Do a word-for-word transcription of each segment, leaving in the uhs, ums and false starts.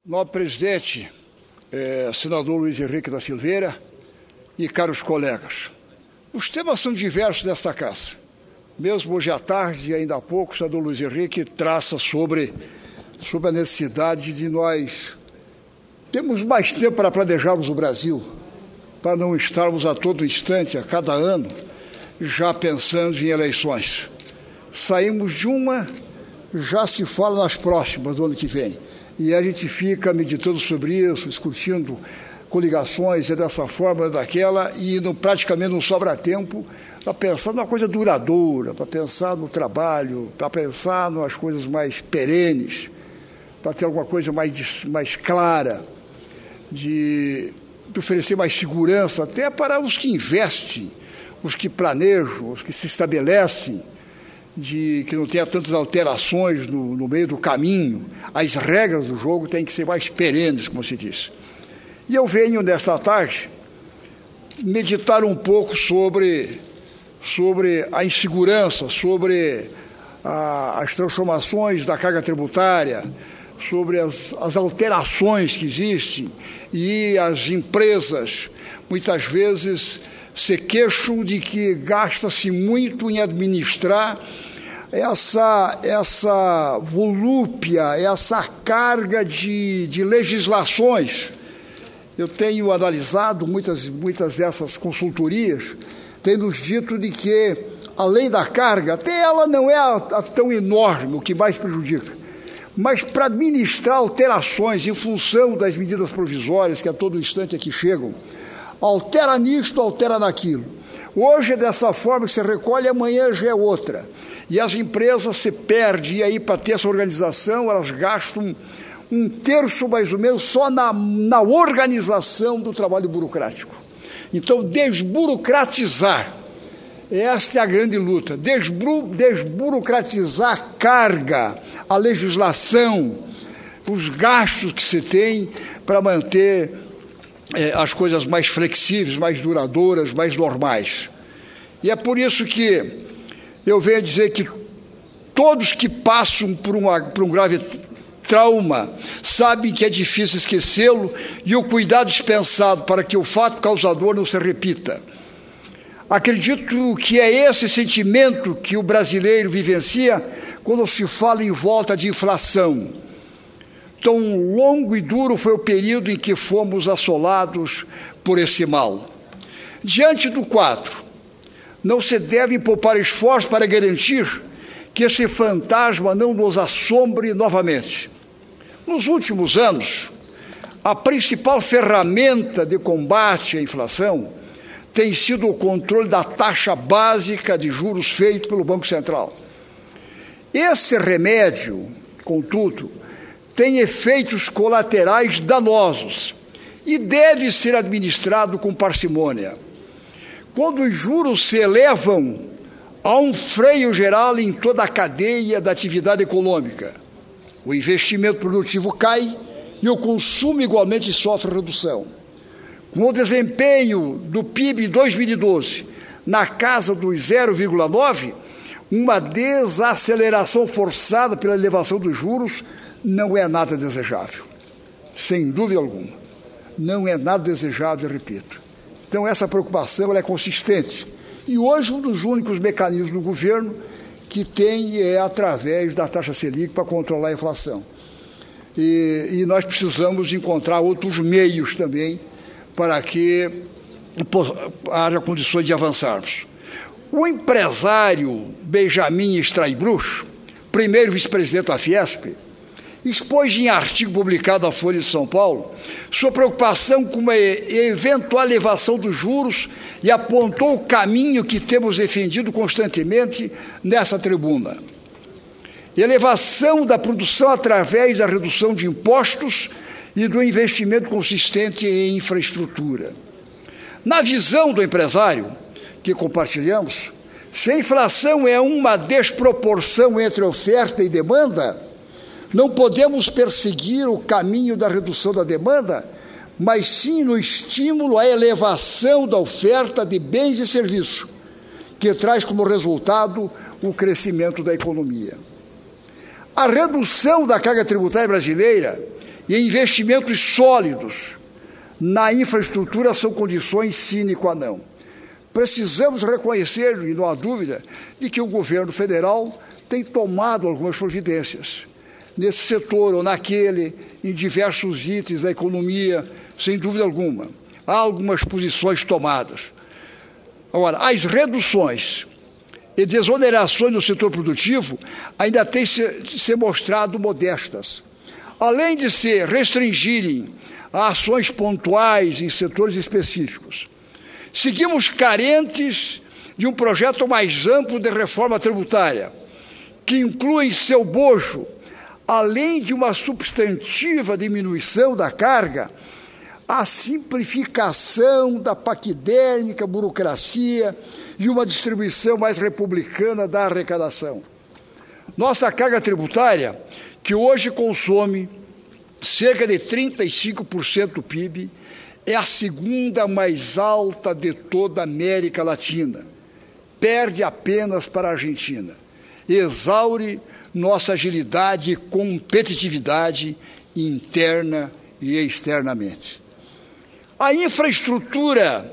Nobre presidente, eh, senador Luiz Henrique da Silveira e caros colegas, os temas são diversos desta casa. Mesmo hoje à tarde, ainda há pouco, o senador Luiz Henrique traça sobre, sobre a necessidade de nós termos mais tempo para planejarmos o Brasil, para não estarmos a todo instante, a cada ano, já pensando em eleições. Saímos de uma, já se fala nas próximas do ano que vem. E a gente fica meditando sobre isso, discutindo coligações, é dessa forma, daquela, e não, praticamente não sobra tempo para pensar numa coisa duradoura, para pensar no trabalho, para pensar nas coisas mais perenes, para ter alguma coisa mais, mais clara, de, de oferecer mais segurança até para os que investem, os que planejam, os que se estabelecem, de que não tenha tantas alterações no, no meio do caminho. As regras do jogo têm que ser mais perenes, como se diz. E eu venho, nesta tarde, meditar um pouco sobre, sobre a insegurança, sobre a, as transformações da carga tributária, sobre as, as alterações que existem, e as empresas, muitas vezes, se queixam de que gasta-se muito em administrar essa, essa volúpia, essa carga de, de legislações. Eu tenho analisado muitas, muitas dessas consultorias, têm nos dito de que, além da carga, até ela não é a, a tão enorme, o que mais prejudica, mas para administrar alterações em função das medidas provisórias que a todo instante aqui chegam, altera nisto, altera naquilo. Hoje é dessa forma que se recolhe, amanhã já é outra. E as empresas se perdem, e aí para ter essa organização, elas gastam um terço mais ou menos só na, na organização do trabalho burocrático. Então, desburocratizar, esta é a grande luta, Desbru, desburocratizar a carga, a legislação, os gastos que se tem para manter É, as coisas mais flexíveis, mais duradouras, mais normais. E é por isso que eu venho dizer que todos que passam por, uma, por um grave trauma sabem que é difícil esquecê-lo, e o cuidado dispensado para que o fato causador não se repita. Acredito que é esse sentimento que o brasileiro vivencia quando se fala em volta de inflação. Tão longo e duro foi o período em que fomos assolados por esse mal. Diante do quadro, não se deve poupar esforço para garantir que esse fantasma não nos assombre novamente. Nos últimos anos, a principal ferramenta de combate à inflação tem sido o controle da taxa básica de juros feito pelo Banco Central. Esse remédio, contudo, tem efeitos colaterais danosos e deve ser administrado com parcimônia. Quando os juros se elevam, há um freio geral em toda a cadeia da atividade econômica. O investimento produtivo cai e o consumo igualmente sofre redução. Com o desempenho do P I B em dois mil e doze na casa dos zero vírgula nove, uma desaceleração forçada pela elevação dos juros não é nada desejável, sem dúvida alguma. Não é nada desejável, eu repito. Então, essa preocupação ela é consistente. E hoje, um dos únicos mecanismos do governo que tem é através da taxa Selic para controlar a inflação. E, e nós precisamos encontrar outros meios também para que haja condições de avançarmos. O empresário Benjamin Straibruch, primeiro vice-presidente da Fiesp, expôs em artigo publicado na Folha de São Paulo sua preocupação com uma eventual elevação dos juros e apontou o caminho que temos defendido constantemente nessa tribuna. Elevação da produção através da redução de impostos e do investimento consistente em infraestrutura. Na visão do empresário, que compartilhamos, se a inflação é uma desproporção entre oferta e demanda, não podemos perseguir o caminho da redução da demanda, mas sim no estímulo à elevação da oferta de bens e serviços, que traz como resultado o crescimento da economia. A redução da carga tributária brasileira e investimentos sólidos na infraestrutura são condições sine qua non. Precisamos reconhecer, e não há dúvida, de que o governo federal tem tomado algumas providências nesse setor ou naquele, em diversos itens da economia, sem dúvida alguma. Há algumas posições tomadas. Agora, as reduções e desonerações no setor produtivo ainda têm se, se mostrado modestas. Além de se restringirem a ações pontuais em setores específicos, seguimos carentes de um projeto mais amplo de reforma tributária, que inclui em seu bojo, além de uma substantiva diminuição da carga, a simplificação da paquidérmica burocracia e uma distribuição mais republicana da arrecadação. Nossa carga tributária, que hoje consome cerca de trinta e cinco por cento do P I B, é a segunda mais alta de toda a América Latina. Perde apenas para a Argentina. Exaure nossa agilidade e competitividade interna e externamente. A infraestrutura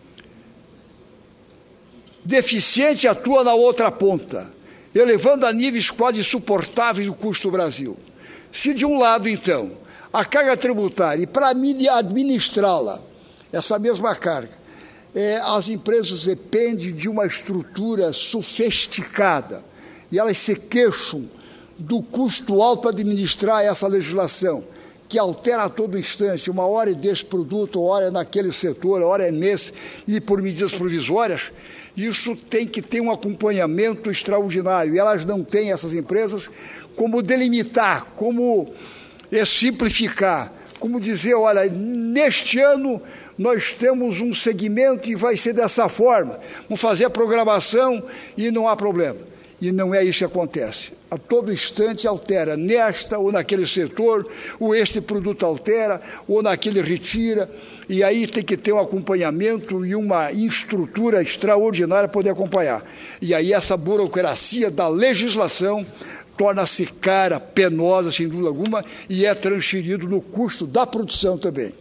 deficiente atua na outra ponta, elevando a níveis quase insuportáveis o custo do Brasil. Se de um lado, então, a carga tributária, e para administrá-la, essa mesma carga, é, as empresas dependem de uma estrutura sofisticada, e elas se queixam do custo alto para administrar essa legislação, que altera a todo instante, uma hora é desse produto, uma hora é naquele setor, uma hora é nesse, e por medidas provisórias. Isso tem que ter um acompanhamento extraordinário, e elas não têm, essas empresas, como delimitar, como é, simplificar, como dizer, olha, neste ano nós temos um segmento e vai ser dessa forma, vamos fazer a programação e não há problema. E não é isso que acontece. A todo instante altera, nesta ou naquele setor, ou este produto altera, ou naquele retira, e aí tem que ter um acompanhamento e uma estrutura extraordinária para poder acompanhar. E aí essa burocracia da legislação torna-se cara, penosa, sem dúvida alguma, e é transferido no custo da produção também.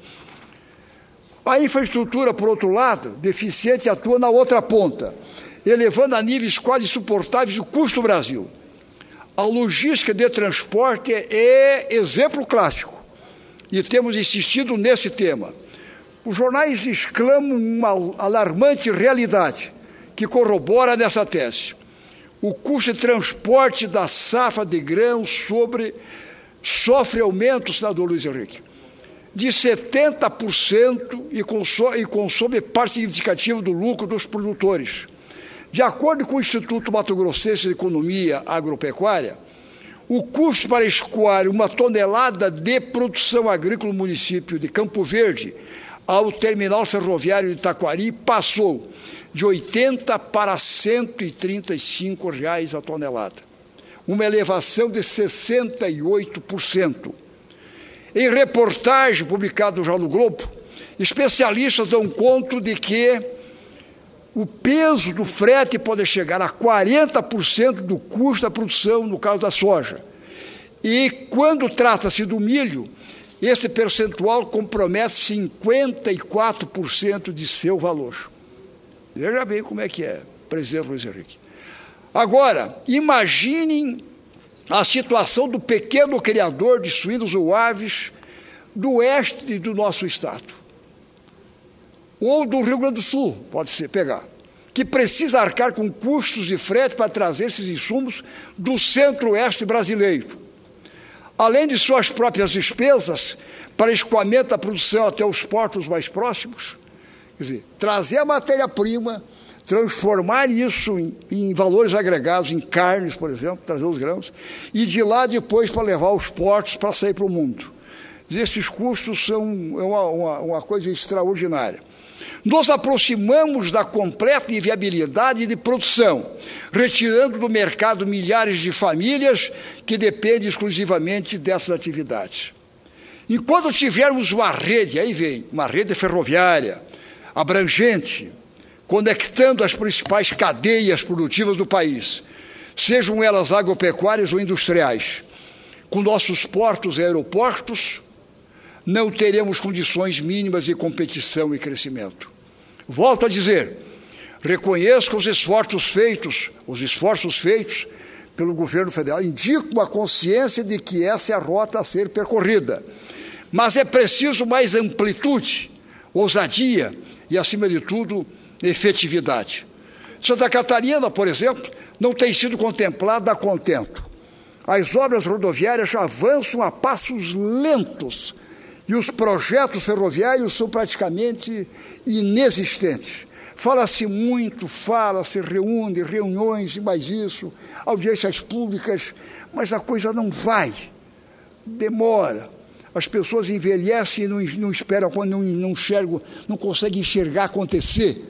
A infraestrutura, por outro lado, deficiente, atua na outra ponta, elevando a níveis quase insuportáveis o custo do Brasil. A logística de transporte é exemplo clássico, e temos insistido nesse tema. Os jornais exclamam uma alarmante realidade que corrobora nessa tese. O custo de transporte da safra de grãos sobre, sofre aumento, senador Luiz Henrique, de setenta por cento e consome, e consome parte significativa do lucro dos produtores. De acordo com o Instituto Mato Grossense de Economia Agropecuária, o custo para escoar uma tonelada de produção agrícola no município de Campo Verde ao terminal ferroviário de Taquari passou de oitenta para cento e trinta e cinco reais a tonelada, uma elevação de sessenta e oito por cento. Em reportagem publicada no Jornal do Globo, especialistas dão conta de que o peso do frete pode chegar a quarenta por cento do custo da produção, no caso da soja. E quando trata-se do milho, esse percentual compromete cinquenta e quatro por cento de seu valor. Veja bem como é que é, presidente Luiz Henrique. Agora, imaginem a situação do pequeno criador de suínos ou aves do oeste do nosso estado, ou do Rio Grande do Sul, pode ser, pegar, que precisa arcar com custos de frete para trazer esses insumos do centro-oeste brasileiro, além de suas próprias despesas para escoamento da produção até os portos mais próximos. Quer dizer, trazer a matéria-prima, transformar isso em, em valores agregados, em carnes, por exemplo, trazer os grãos, e de lá depois para levar aos portos para sair para o mundo. Esses custos são uma, uma, uma coisa extraordinária. Nos aproximamos da completa inviabilidade de produção, retirando do mercado milhares de famílias que dependem exclusivamente dessas atividades. Enquanto tivermos uma rede, aí vem, uma rede ferroviária, abrangente, conectando as principais cadeias produtivas do país, sejam elas agropecuárias ou industriais, com nossos portos e aeroportos não teremos condições mínimas de competição e crescimento. Volto a dizer, reconheço que os esforços feitos, os esforços feitos pelo governo federal indicam a consciência de que essa é a rota a ser percorrida. Mas é preciso mais amplitude, ousadia e, acima de tudo, efetividade. Santa Catarina, por exemplo, não tem sido contemplada a contento. As obras rodoviárias já avançam a passos lentos e os projetos ferroviários são praticamente inexistentes. Fala-se muito, fala-se, reúne, reuniões e mais isso, audiências públicas, mas a coisa não vai, demora. As pessoas envelhecem e não, não esperam, quando não, não enxergam, não conseguem enxergar acontecer.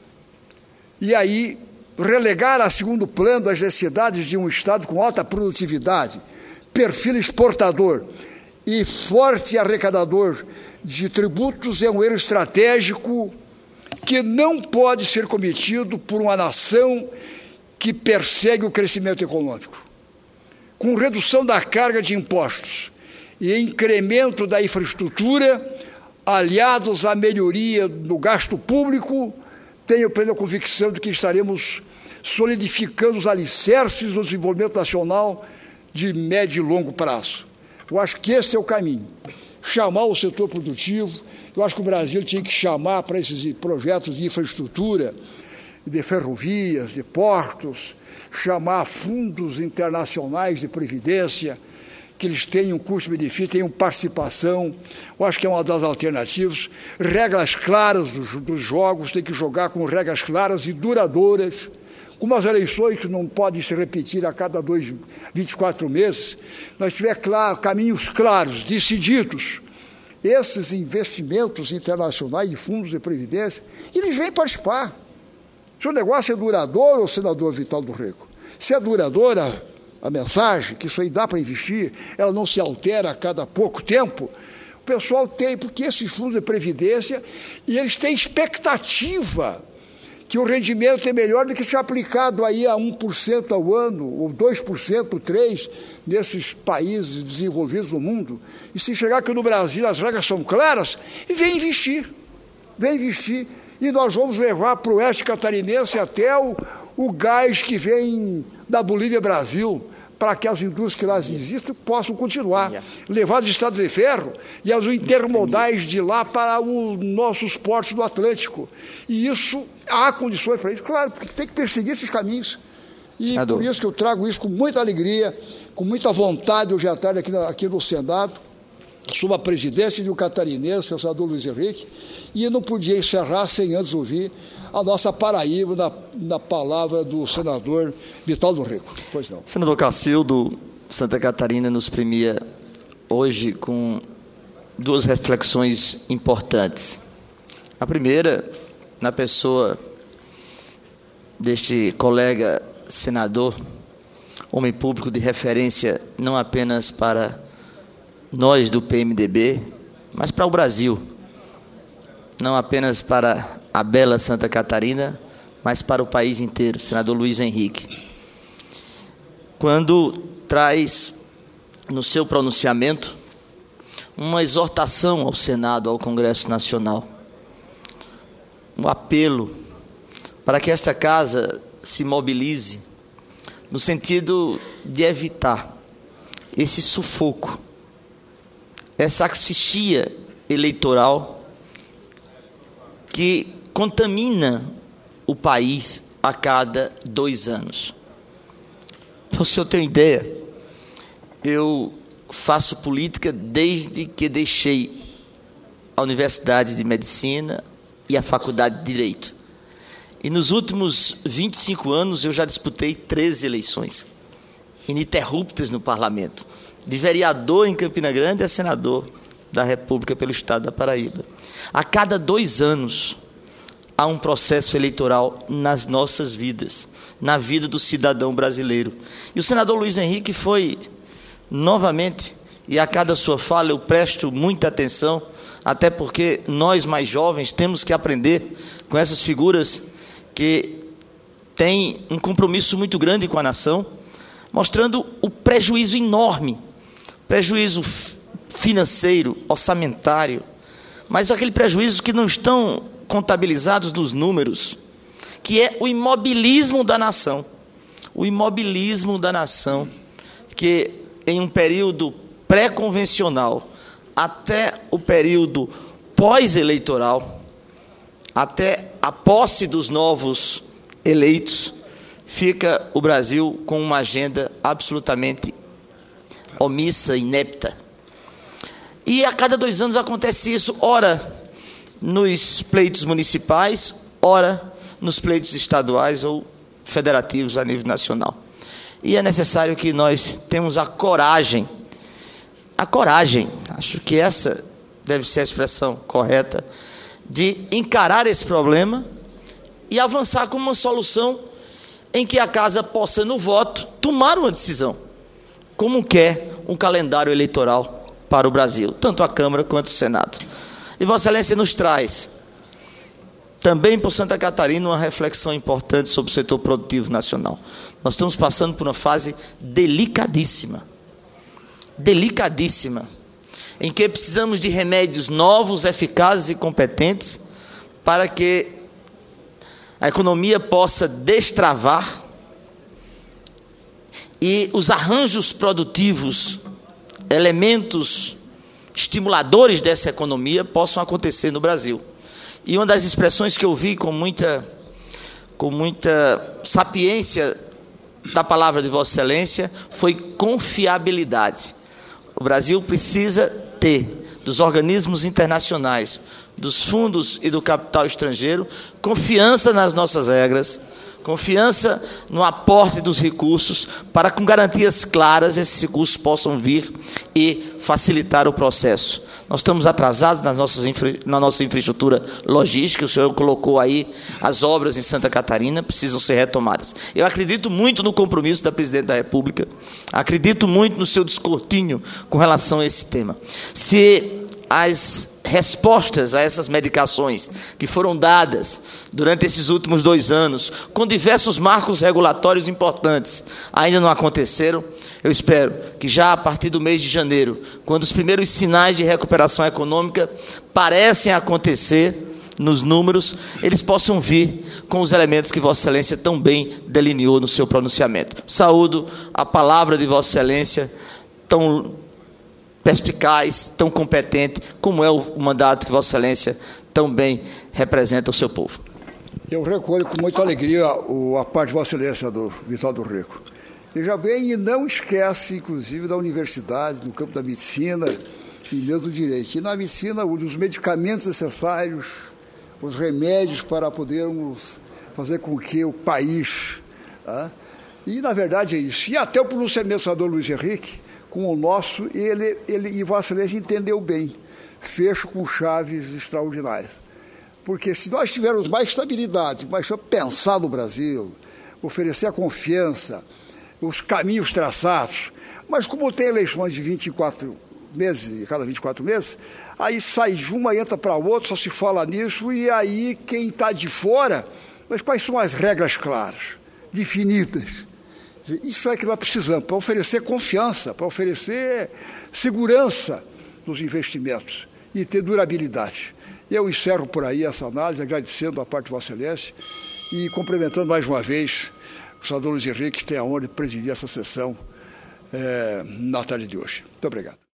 E aí, relegar a segundo plano as necessidades de um Estado com alta produtividade, perfil exportador e forte arrecadador de tributos é um erro estratégico que não pode ser cometido por uma nação que persegue o crescimento econômico. Com redução da carga de impostos e incremento da infraestrutura, aliados à melhoria do gasto público, tenho plena convicção de que estaremos solidificando os alicerces do desenvolvimento nacional de médio e longo prazo. Eu acho que esse é o caminho. Chamar o setor produtivo, eu acho que o Brasil tinha que chamar para esses projetos de infraestrutura, de ferrovias, de portos, chamar fundos internacionais de previdência, que eles tenham custo-benefício, tenham participação. Eu acho que é uma das alternativas. Regras claras dos, dos jogos, tem que jogar com regras claras e duradouras. Como as eleições que não podem se repetir a cada dois, vinte e quatro meses, nós tiver claro, caminhos claros, decididos, esses investimentos internacionais de fundos de previdência, eles vêm participar. Se o negócio é duradouro, senador Vital do Rego, se é duradoura a mensagem, que isso aí dá para investir, ela não se altera a cada pouco tempo, o pessoal tem, porque esses fundos de previdência, e eles têm expectativa que o rendimento é melhor do que se aplicado aí a um por cento ao ano, ou dois por cento, três por cento, nesses países desenvolvidos do mundo. E se chegar aqui no Brasil, as regras são claras, e vem investir, vem investir, e nós vamos levar para o oeste catarinense até o, o gás que vem da Bolívia Brasil, para que as indústrias que lá existem possam continuar. Levar os estradas de ferro e as intermodais de lá para os nossos portos do Atlântico. E isso, há condições para isso, claro, porque tem que perseguir esses caminhos. E Senador, por isso que eu trago isso com muita alegria, com muita vontade, hoje à tarde aqui, na, aqui no Senado, sob a presidência de um catarinense, o senador Luiz Henrique, e eu não podia encerrar sem antes ouvir a nossa Paraíba na, na palavra do senador Vital do Rego. Pois não. Senador Cacildo, Santa Catarina nos premia hoje com duas reflexões importantes. A primeira, na pessoa deste colega senador, homem público de referência não apenas para nós do P M D B, mas para o Brasil, não apenas para a bela Santa Catarina, mas para o país inteiro, senador Luiz Henrique. Quando traz no seu pronunciamento uma exortação ao Senado, ao Congresso Nacional, um apelo para que esta casa se mobilize no sentido de evitar esse sufoco, essa asfixia eleitoral que contamina o país a cada dois anos. Para o senhor ter uma ideia, eu faço política desde que deixei a Universidade de Medicina e a Faculdade de Direito. E nos últimos vinte e cinco anos eu já disputei treze eleições ininterruptas no Parlamento, de vereador em Campina Grande a senador da República pelo Estado da Paraíba. A cada dois anos há um processo eleitoral nas nossas vidas, na vida do cidadão brasileiro. E o senador Luiz Henrique foi, novamente, e a cada sua fala eu presto muita atenção, até porque nós mais jovens temos que aprender com essas figuras que têm um compromisso muito grande com a nação, mostrando o prejuízo enorme, prejuízo financeiro, orçamentário, mas aquele prejuízo que não estão contabilizados nos números, que é o imobilismo da nação. O imobilismo da nação, que em um período pré-convencional até o período pós-eleitoral, até a posse dos novos eleitos, fica o Brasil com uma agenda absolutamente omissa, inepta. E a cada dois anos acontece isso, ora nos pleitos municipais, ora nos pleitos estaduais ou federativos a nível nacional. E é necessário que nós tenhamos a coragem, a coragem, acho que essa deve ser a expressão correta, de encarar esse problema e avançar com uma solução em que a casa possa, no voto, tomar uma decisão, como quer um calendário eleitoral para o Brasil, tanto a Câmara quanto o Senado. E Vossa Excelência nos traz, também por Santa Catarina, uma reflexão importante sobre o setor produtivo nacional. Nós estamos passando por uma fase delicadíssima, delicadíssima, em que precisamos de remédios novos, eficazes e competentes para que a economia possa destravar e os arranjos produtivos, elementos estimuladores dessa economia possam acontecer no Brasil. E uma das expressões que eu vi com muita, com muita sapiência da palavra de Vossa Excelência foi confiabilidade. O Brasil precisa ter dos organismos internacionais, dos fundos e do capital estrangeiro, confiança nas nossas regras, confiança no aporte dos recursos, para com garantias claras esses recursos possam vir e facilitar o processo. Nós estamos atrasados nas nossas infra, na nossa infraestrutura logística, o senhor colocou aí, as obras em Santa Catarina precisam ser retomadas. Eu acredito muito no compromisso da Presidente da República, acredito muito no seu descortinho com relação a esse tema. Se as respostas a essas medicações que foram dadas durante esses últimos dois anos, com diversos marcos regulatórios importantes, ainda não aconteceram, eu espero que já a partir do mês de janeiro, quando os primeiros sinais de recuperação econômica parecem acontecer nos números, eles possam vir com os elementos que Vossa Excelência tão bem delineou no seu pronunciamento. Saúdo a palavra de Vossa Excelência, tão perspicaz, tão competente, como é o mandato que Vossa Excelência tão bem representa o seu povo. Eu recolho com muita alegria a, a parte de Vossa Excelência do Vital do Rico. Veja bem, e não esquece, inclusive, da universidade, no campo da medicina e mesmo do direito. E na medicina, os medicamentos necessários, os remédios para podermos fazer com que o país... Tá? E, na verdade, é isso. E até o pronunciamento do senador Luiz Henrique, com o nosso, ele, ele e Vossa Excelência entendeu bem. Fecho com chaves extraordinárias. Porque se nós tivermos mais estabilidade, mais pensar no Brasil, oferecer a confiança, os caminhos traçados, mas como tem eleições de vinte e quatro meses, cada vinte e quatro meses, aí sai de uma, entra para outra, só se fala nisso, e aí quem está de fora, mas quais são as regras claras, definidas? Isso é que nós precisamos, para oferecer confiança, para oferecer segurança nos investimentos e ter durabilidade. Eu encerro por aí essa análise, agradecendo a parte de Vossa Excelência e complementando mais uma vez o senador Luiz Henrique, que tem a honra de presidir essa sessão é, na tarde de hoje. Muito obrigado.